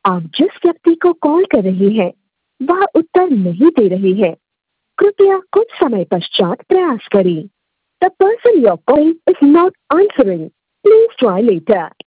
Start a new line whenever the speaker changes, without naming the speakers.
आप जिस व्यक्ति को कॉल कर रहे हैं वह उत्तर नहीं दे रहे हैं। कृपया कुछ समय पश्चात प्रयास करें। The person you're calling is not answering. Please try later.